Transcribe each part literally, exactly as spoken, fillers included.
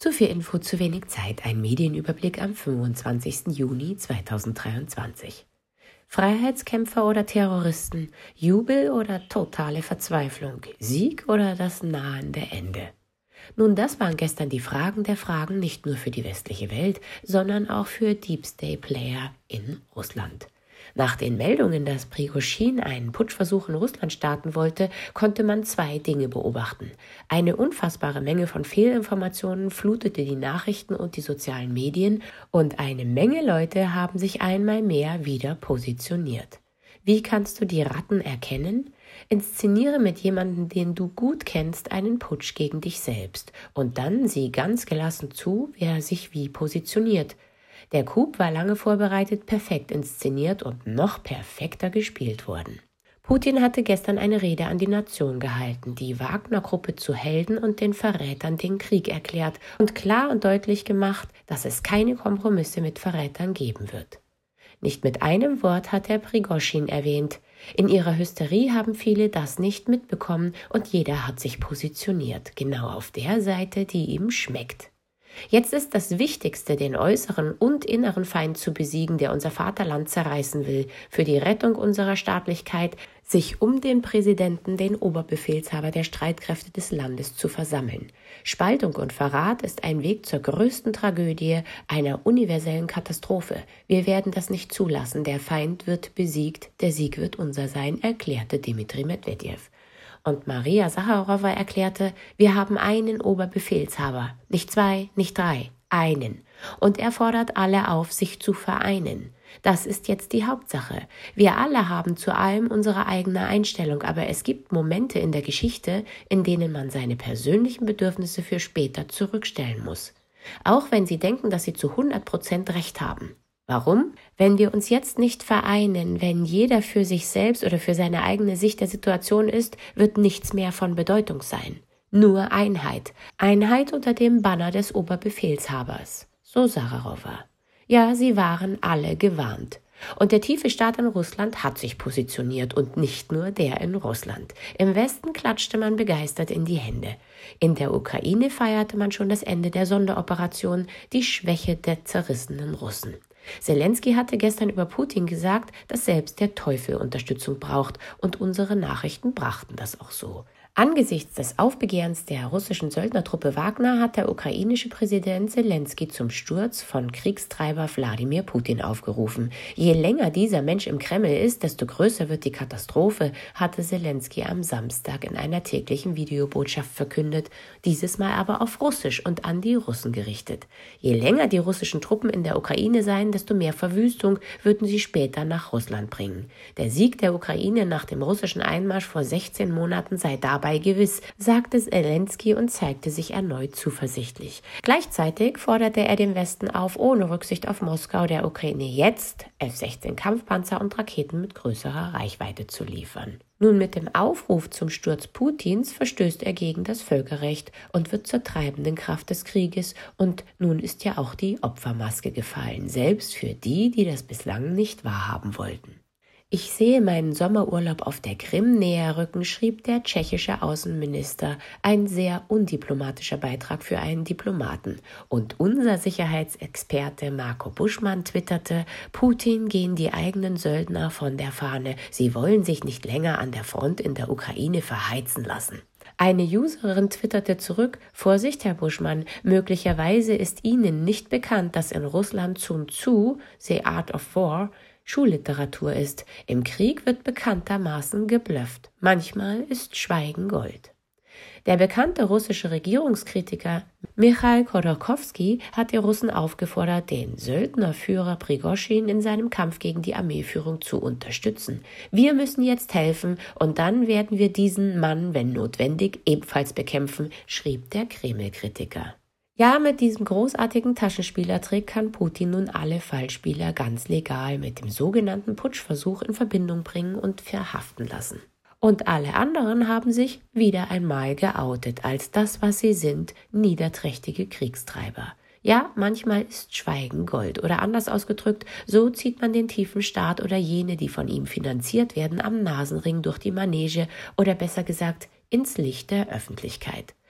Zu viel Info, zu wenig Zeit. Ein Medienüberblick am fünfundzwanzigsten Juni zweitausenddreiundzwanzig. Freiheitskämpfer oder Terroristen? Jubel oder totale Verzweiflung? Sieg oder das nahende Ende? Nun, das waren gestern die Fragen der Fragen nicht nur für die westliche Welt, sondern auch für Deep State Player in Russland. Nach den Meldungen, dass Prigoschin einen Putschversuch in Russland starten wollte, konnte man zwei Dinge beobachten. Eine unfassbare Menge von Fehlinformationen flutete die Nachrichten und die sozialen Medien und eine Menge Leute haben sich einmal mehr wieder positioniert. Wie kannst du die Ratten erkennen? Inszeniere mit jemandem, den du gut kennst, einen Putsch gegen dich selbst und dann sieh ganz gelassen zu, wer sich wie positioniert. Der Coup war lange vorbereitet, perfekt inszeniert und noch perfekter gespielt worden. Putin hatte gestern eine Rede an die Nation gehalten, die Wagner-Gruppe zu Helden und den Verrätern den Krieg erklärt und klar und deutlich gemacht, dass es keine Kompromisse mit Verrätern geben wird. Nicht mit einem Wort hat er Prigoschin erwähnt. In ihrer Hysterie haben viele das nicht mitbekommen und jeder hat sich positioniert, genau auf der Seite, die ihm schmeckt. Jetzt ist das Wichtigste, den äußeren und inneren Feind zu besiegen, der unser Vaterland zerreißen will, für die Rettung unserer Staatlichkeit, sich um den Präsidenten, den Oberbefehlshaber der Streitkräfte des Landes, zu versammeln. Spaltung und Verrat ist ein Weg zur größten Tragödie, einer universellen Katastrophe. Wir werden das nicht zulassen. Der Feind wird besiegt, der Sieg wird unser sein, erklärte Dmitri Medvedev. Und Maria Sacharowa erklärte, wir haben einen Oberbefehlshaber, nicht zwei, nicht drei, einen. Und er fordert alle auf, sich zu vereinen. Das ist jetzt die Hauptsache. Wir alle haben zu allem unsere eigene Einstellung, aber es gibt Momente in der Geschichte, in denen man seine persönlichen Bedürfnisse für später zurückstellen muss. Auch wenn Sie denken, dass Sie zu hundert Prozent Recht haben. Warum? Wenn wir uns jetzt nicht vereinen, wenn jeder für sich selbst oder für seine eigene Sicht der Situation ist, wird nichts mehr von Bedeutung sein. Nur Einheit. Einheit unter dem Banner des Oberbefehlshabers. So Sacharowa. Ja, sie waren alle gewarnt. Und der tiefe Staat in Russland hat sich positioniert und nicht nur der in Russland. Im Westen klatschte man begeistert in die Hände. In der Ukraine feierte man schon das Ende der Sonderoperation, die Schwäche der zerrissenen Russen. Zelensky hatte gestern über Putin gesagt, dass selbst der Teufel Unterstützung braucht und unsere Nachrichten brachten das auch so. Angesichts des Aufbegehrens der russischen Söldnertruppe Wagner hat der ukrainische Präsident Zelensky zum Sturz von Kriegstreiber Wladimir Putin aufgerufen. Je länger dieser Mensch im Kreml ist, desto größer wird die Katastrophe, hatte Zelensky am Samstag in einer täglichen Videobotschaft verkündet, dieses Mal aber auf Russisch und an die Russen gerichtet. Je länger die russischen Truppen in der Ukraine seien, desto mehr Verwüstung würden sie später nach Russland bringen. Der Sieg der Ukraine nach dem russischen Einmarsch vor sechzehn Monaten sei dabei gewiss, sagte Zelensky und zeigte sich erneut zuversichtlich. Gleichzeitig forderte er den Westen auf, ohne Rücksicht auf Moskau der Ukraine jetzt F sechzehn Kampfpanzer und Raketen mit größerer Reichweite zu liefern. Nun, mit dem Aufruf zum Sturz Putins verstößt er gegen das Völkerrecht und wird zur treibenden Kraft des Krieges und nun ist ja auch die Opfermaske gefallen, selbst für die, die das bislang nicht wahrhaben wollten. Ich sehe meinen Sommerurlaub auf der Krim näher rücken, schrieb der tschechische Außenminister, ein sehr undiplomatischer Beitrag für einen Diplomaten. Und unser Sicherheitsexperte Marco Buschmann twitterte, Putin gehen die eigenen Söldner von der Fahne, sie wollen sich nicht länger an der Front in der Ukraine verheizen lassen. Eine Userin twitterte zurück, Vorsicht, Herr Buschmann, möglicherweise ist Ihnen nicht bekannt, dass in Russland Sun Tzu, The Art of War, Schulliteratur ist. Im Krieg wird bekanntermaßen geblufft. Manchmal ist Schweigen Gold. Der bekannte russische Regierungskritiker Michail Chodorkowski hat die Russen aufgefordert, den Söldnerführer Prigoschin in seinem Kampf gegen die Armeeführung zu unterstützen. Wir müssen jetzt helfen und dann werden wir diesen Mann, wenn notwendig, ebenfalls bekämpfen, schrieb der Kreml-Kritiker. Ja, mit diesem großartigen Taschenspielertrick kann Putin nun alle Fallspieler ganz legal mit dem sogenannten Putschversuch in Verbindung bringen und verhaften lassen. Und alle anderen haben sich wieder einmal geoutet als das, was sie sind, niederträchtige Kriegstreiber. Ja, manchmal ist Schweigen Gold oder anders ausgedrückt, so zieht man den tiefen Staat oder jene, die von ihm finanziert werden, am Nasenring durch die Manege oder besser gesagt ins Licht der Öffentlichkeit.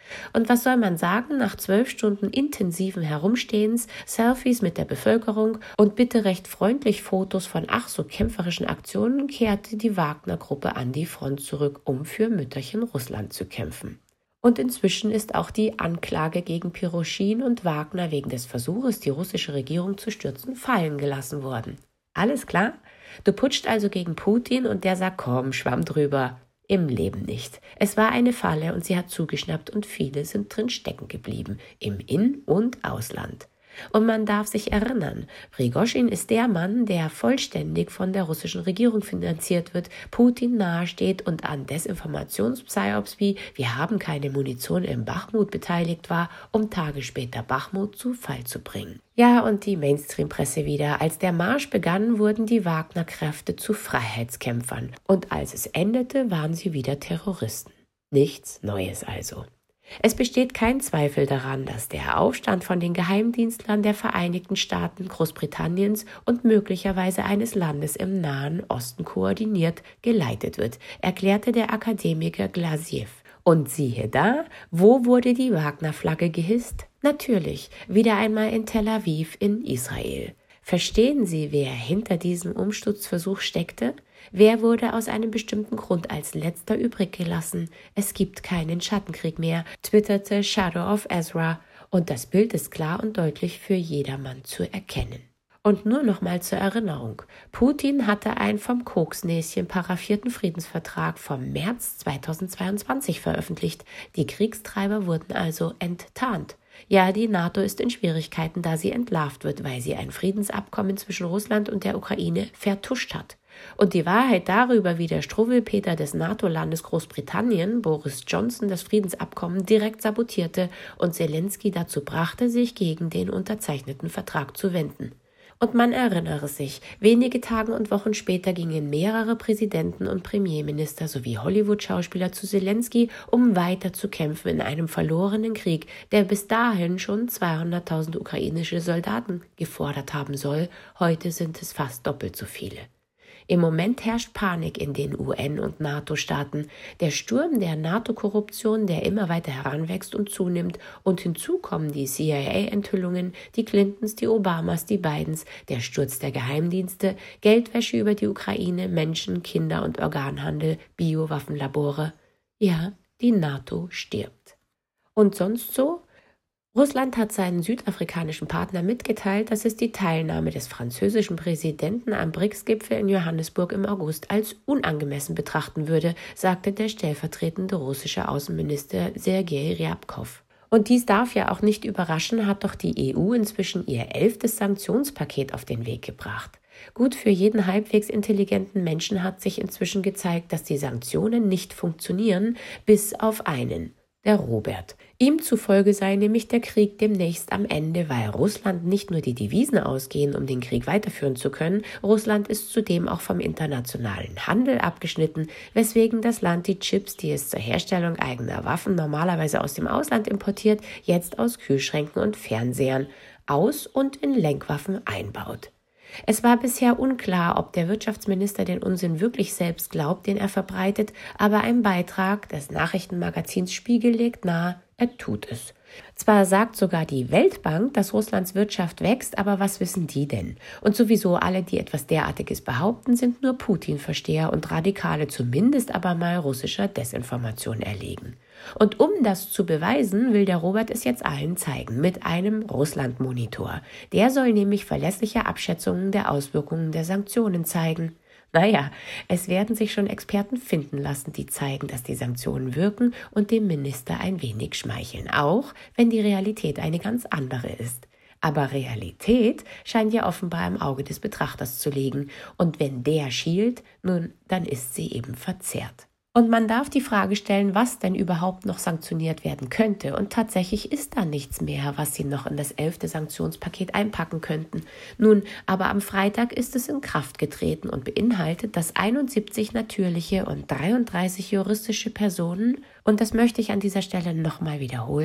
Und was soll man sagen, nach zwölf Stunden intensiven Herumstehens, Selfies mit der Bevölkerung und bitte recht freundlich Fotos von ach so kämpferischen Aktionen kehrte die Wagner-Gruppe an die Front zurück, um für Mütterchen Russland zu kämpfen. Und inzwischen ist auch die Anklage gegen Piroschin und Wagner wegen des Versuches, die russische Regierung zu stürzen, fallen gelassen worden. Alles klar? Du putscht also gegen Putin und der sagt, komm, schwamm drüber. Im Leben nicht. Es war eine Falle und sie hat zugeschnappt und viele sind drin stecken geblieben, im In- und Ausland. Und man darf sich erinnern, Prigoschin ist der Mann, der vollständig von der russischen Regierung finanziert wird, Putin nahesteht und an Desinformationspsyops wie wir haben keine Munition im Bachmut beteiligt war, um Tage später Bachmut zu Fall zu bringen. Ja, und die Mainstream-Presse wieder. Als der Marsch begann, wurden die Wagner-Kräfte zu Freiheitskämpfern. Und als es endete, waren sie wieder Terroristen. Nichts Neues also. Es besteht kein Zweifel daran, dass der Aufstand von den Geheimdienstlern der Vereinigten Staaten, Großbritanniens und möglicherweise eines Landes im Nahen Osten koordiniert geleitet wird, erklärte der Akademiker Glaziev. Und siehe da, wo wurde die Wagner-Flagge gehisst? Natürlich, wieder einmal in Tel Aviv in Israel. Verstehen Sie, wer hinter diesem Umsturzversuch steckte? Wer wurde aus einem bestimmten Grund als letzter übrig gelassen? Es gibt keinen Schattenkrieg mehr, twitterte Shadow of Ezra, und das Bild ist klar und deutlich für jedermann zu erkennen. Und nur noch mal zur Erinnerung, Putin hatte einen vom Koksnäschen paraffierten Friedensvertrag vom März zweitausendzweiundzwanzig veröffentlicht. Die Kriegstreiber wurden also enttarnt. Ja, die NATO ist in Schwierigkeiten, da sie entlarvt wird, weil sie ein Friedensabkommen zwischen Russland und der Ukraine vertuscht hat. Und die Wahrheit darüber, wie der Struwwelpeter des NATO-Landes Großbritannien, Boris Johnson, das Friedensabkommen direkt sabotierte und Zelensky dazu brachte, sich gegen den unterzeichneten Vertrag zu wenden. Und man erinnere sich, wenige Tage und Wochen später gingen mehrere Präsidenten und Premierminister sowie Hollywood-Schauspieler zu Zelensky, um weiter zu kämpfen in einem verlorenen Krieg, der bis dahin schon zweihunderttausend ukrainische Soldaten gefordert haben soll. Heute sind es fast doppelt so viele. Im Moment herrscht Panik in den U N- und NATO-Staaten. Der Sturm der NATO-Korruption, der immer weiter heranwächst und zunimmt, und hinzu kommen die C I A-Enthüllungen, die Clintons, die Obamas, die Bidens, der Sturz der Geheimdienste, Geldwäsche über die Ukraine, Menschen-, Kinder- und Organhandel, Biowaffenlabore. Ja, die NATO stirbt. Und sonst so? Russland hat seinen südafrikanischen Partner mitgeteilt, dass es die Teilnahme des französischen Präsidenten am B R I C S-Gipfel in Johannesburg im August als unangemessen betrachten würde, sagte der stellvertretende russische Außenminister Sergei Ryabkov. Und dies darf ja auch nicht überraschen, hat doch die E U inzwischen ihr elftes Sanktionspaket auf den Weg gebracht. Gut, für jeden halbwegs intelligenten Menschen hat sich inzwischen gezeigt, dass die Sanktionen nicht funktionieren, bis auf einen. Der Robert. Ihm zufolge sei nämlich der Krieg demnächst am Ende, weil Russland nicht nur die Devisen ausgehen, um den Krieg weiterführen zu können, Russland ist zudem auch vom internationalen Handel abgeschnitten, weswegen das Land die Chips, die es zur Herstellung eigener Waffen normalerweise aus dem Ausland importiert, jetzt aus Kühlschränken und Fernsehern aus- und in Lenkwaffen einbaut. Es war bisher unklar, ob der Wirtschaftsminister den Unsinn wirklich selbst glaubt, den er verbreitet, aber ein Beitrag des Nachrichtenmagazins Spiegel legt nahe, er tut es. Zwar sagt sogar die Weltbank, dass Russlands Wirtschaft wächst, aber was wissen die denn? Und sowieso alle, die etwas derartiges behaupten, sind nur Putin-Versteher und Radikale, zumindest aber mal russischer Desinformation erlegen. Und um das zu beweisen, will der Robert es jetzt allen zeigen, mit einem Russland-Monitor. Der soll nämlich verlässliche Abschätzungen der Auswirkungen der Sanktionen zeigen. Naja, es werden sich schon Experten finden lassen, die zeigen, dass die Sanktionen wirken und dem Minister ein wenig schmeicheln, auch wenn die Realität eine ganz andere ist. Aber Realität scheint ja offenbar im Auge des Betrachters zu liegen, und wenn der schielt, nun, dann ist sie eben verzerrt. Und man darf die Frage stellen, was denn überhaupt noch sanktioniert werden könnte. Und tatsächlich ist da nichts mehr, was sie noch in das elfte Sanktionspaket einpacken könnten. Nun, aber am Freitag ist es in Kraft getreten und beinhaltet, dass einundsiebzig natürliche und dreiunddreißig juristische Personen, und das möchte ich an dieser Stelle nochmal wiederholen,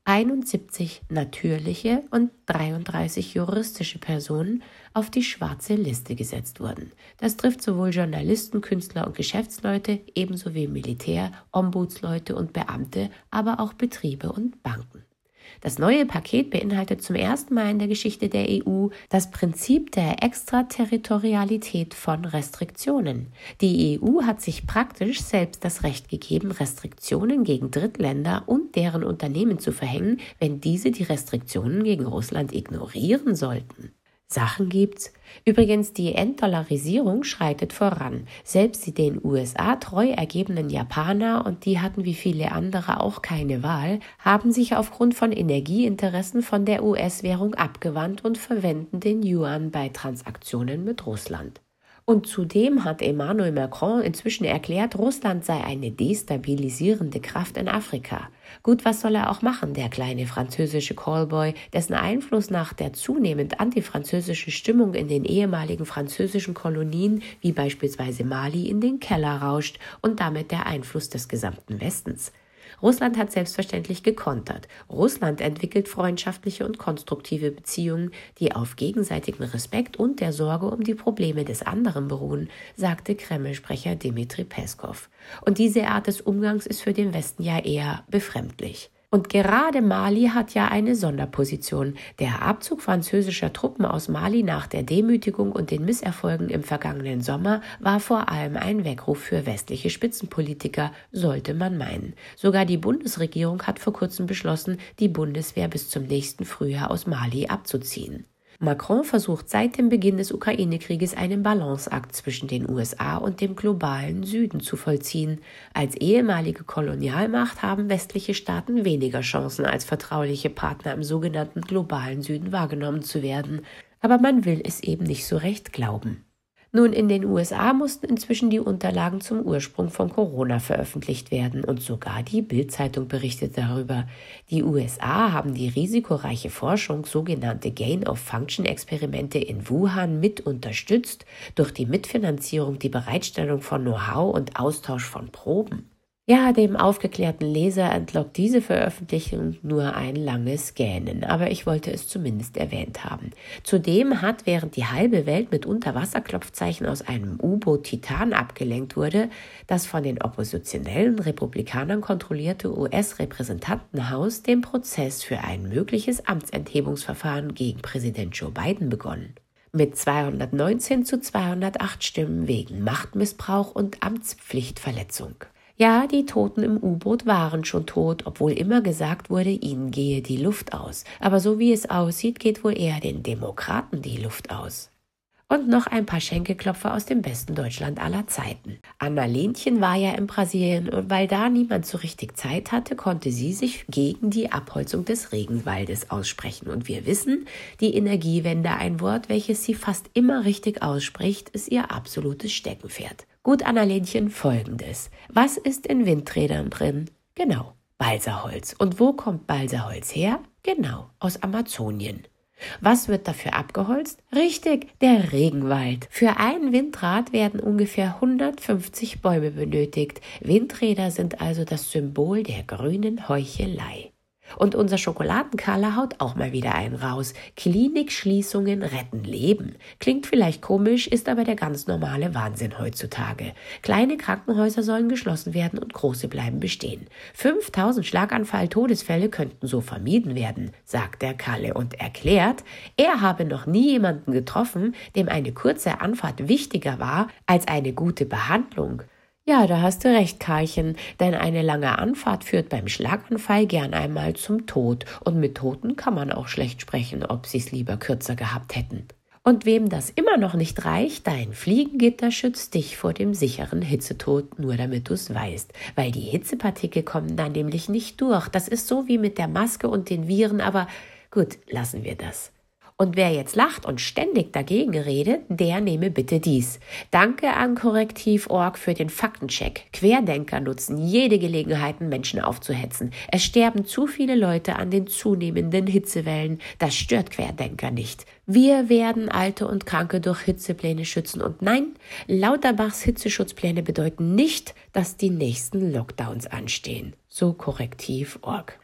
einundsiebzig natürliche und dreiunddreißig juristische Personen auf die schwarze Liste gesetzt wurden. Das trifft sowohl Journalisten, Künstler und Geschäftsleute, ebenso wie Militär, Ombudsleute und Beamte, aber auch Betriebe und Banken. Das neue Paket beinhaltet zum ersten Mal in der Geschichte der E U das Prinzip der Extraterritorialität von Restriktionen. Die E U hat sich praktisch selbst das Recht gegeben, Restriktionen gegen Drittländer und deren Unternehmen zu verhängen, wenn diese die Restriktionen gegen Russland ignorieren sollten. Sachen gibt's. Übrigens, die Entdollarisierung schreitet voran. Selbst die den U S A treu ergebenen Japaner, und die hatten wie viele andere auch keine Wahl, haben sich aufgrund von Energieinteressen von der U S-Währung abgewandt und verwenden den Yuan bei Transaktionen mit Russland. Und zudem hat Emmanuel Macron inzwischen erklärt, Russland sei eine destabilisierende Kraft in Afrika. Gut, was soll er auch machen, der kleine französische Callboy, dessen Einfluss nach der zunehmend antifranzösischen Stimmung in den ehemaligen französischen Kolonien, wie beispielsweise Mali, in den Keller rauscht und damit der Einfluss des gesamten Westens. Russland hat selbstverständlich gekontert. Russland entwickelt freundschaftliche und konstruktive Beziehungen, die auf gegenseitigem Respekt und der Sorge um die Probleme des anderen beruhen, sagte Kreml-Sprecher Dmitri Peskov. Und diese Art des Umgangs ist für den Westen ja eher befremdlich. Und gerade Mali hat ja eine Sonderposition. Der Abzug französischer Truppen aus Mali nach der Demütigung und den Misserfolgen im vergangenen Sommer war vor allem ein Weckruf für westliche Spitzenpolitiker, sollte man meinen. Sogar die Bundesregierung hat vor kurzem beschlossen, die Bundeswehr bis zum nächsten Frühjahr aus Mali abzuziehen. Macron versucht seit dem Beginn des Ukraine-Krieges einen Balanceakt zwischen den U S A und dem globalen Süden zu vollziehen. Als ehemalige Kolonialmacht haben westliche Staaten weniger Chancen, als vertrauliche Partner im sogenannten globalen Süden wahrgenommen zu werden. Aber man will es eben nicht so recht glauben. Nun, in den U S A mussten inzwischen die Unterlagen zum Ursprung von Corona veröffentlicht werden und sogar die Bild-Zeitung berichtet darüber. Die U S A haben die risikoreiche Forschung, sogenannte Gain-of-Function-Experimente in Wuhan mit unterstützt, durch die Mitfinanzierung, die Bereitstellung von Know-how und Austausch von Proben. Ja, dem aufgeklärten Leser entlockt diese Veröffentlichung nur ein langes Gähnen, aber ich wollte es zumindest erwähnt haben. Zudem hat, während die halbe Welt mit Unterwasserklopfzeichen aus einem U-Boot Titan abgelenkt wurde, das von den oppositionellen Republikanern kontrollierte U S-Repräsentantenhaus den Prozess für ein mögliches Amtsenthebungsverfahren gegen Präsident Joe Biden begonnen. Mit zweihundertneunzehn zu zweihundertacht Stimmen wegen Machtmissbrauch und Amtspflichtverletzung. Ja, die Toten im U-Boot waren schon tot, obwohl immer gesagt wurde, ihnen gehe die Luft aus. Aber so wie es aussieht, geht wohl eher den Demokraten die Luft aus. Und noch ein paar Schenkelklopfer aus dem besten Deutschland aller Zeiten. Anna-Lenchen war ja in Brasilien und weil da niemand so richtig Zeit hatte, konnte sie sich gegen die Abholzung des Regenwaldes aussprechen. Und wir wissen, die Energiewende, ein Wort, welches sie fast immer richtig ausspricht, ist ihr absolutes Steckenpferd. Gut, Anna-Lenchen, Folgendes. Was ist in Windrädern drin? Genau, Balsaholz. Und wo kommt Balsaholz her? Genau, aus Amazonien. Was wird dafür abgeholzt? Richtig, der Regenwald. Für ein Windrad werden ungefähr hundertfünfzig Bäume benötigt. Windräder sind also das Symbol der grünen Heuchelei. Und unser Schokoladenkarler haut auch mal wieder einen raus. Klinikschließungen retten Leben. Klingt vielleicht komisch, ist aber der ganz normale Wahnsinn heutzutage. Kleine Krankenhäuser sollen geschlossen werden und große bleiben bestehen. fünftausend Schlaganfall-Todesfälle könnten so vermieden werden, sagt der Kalle und erklärt, er habe noch nie jemanden getroffen, dem eine kurze Anfahrt wichtiger war als eine gute Behandlung. Ja, da hast du recht, Karlchen, denn eine lange Anfahrt führt beim Schlaganfall gern einmal zum Tod. Und mit Toten kann man auch schlecht sprechen, ob sie's lieber kürzer gehabt hätten. Und wem das immer noch nicht reicht, dein Fliegengitter schützt dich vor dem sicheren Hitzetod, nur damit du's weißt. Weil die Hitzepartikel kommen dann nämlich nicht durch. Das ist so wie mit der Maske und den Viren, aber gut, lassen wir das. Und wer jetzt lacht und ständig dagegen redet, der nehme bitte dies. Danke an Korrektiv Punkt org für den Faktencheck. Querdenker nutzen jede Gelegenheit, Menschen aufzuhetzen. Es sterben zu viele Leute an den zunehmenden Hitzewellen. Das stört Querdenker nicht. Wir werden Alte und Kranke durch Hitzepläne schützen. Und nein, Lauterbachs Hitzeschutzpläne bedeuten nicht, dass die nächsten Lockdowns anstehen. So Korrektiv Punkt org.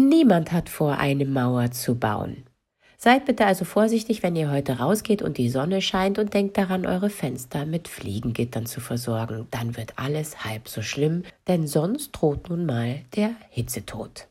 Niemand hat vor, eine Mauer zu bauen. Seid bitte also vorsichtig, wenn ihr heute rausgeht und die Sonne scheint, und denkt daran, eure Fenster mit Fliegengittern zu versorgen. Dann wird alles halb so schlimm, denn sonst droht nun mal der Hitzetod.